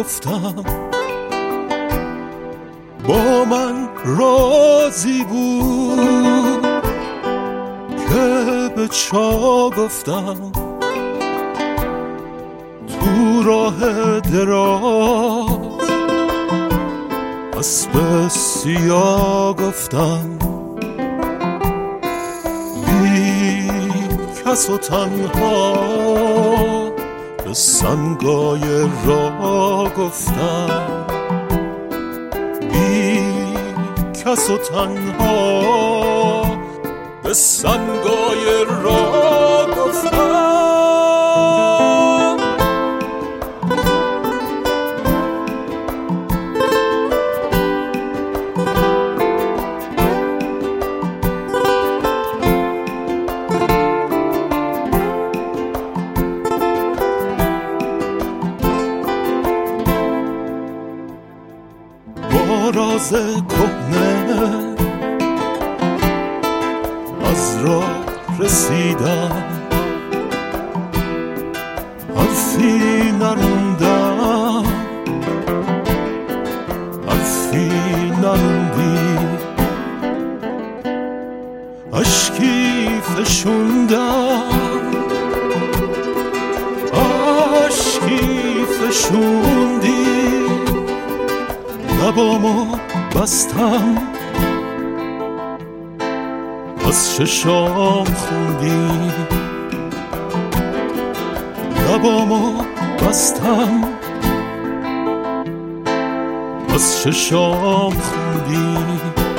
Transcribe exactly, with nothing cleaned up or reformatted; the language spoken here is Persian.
گفتم با من راضی بود که به چا گفتم تو راه دراز اسب سیاه گفتم بی کس و تنها به سنگای راه گفتم بی کس و تنها به سنگای راه گفتم راز کهنه از راه رسیدم حرفی نروندم حرفی نروندی اشکی فشوندم اشکی فشوندی لبامو بستم از چشام خوندی لبامو بستم از چشام خوندی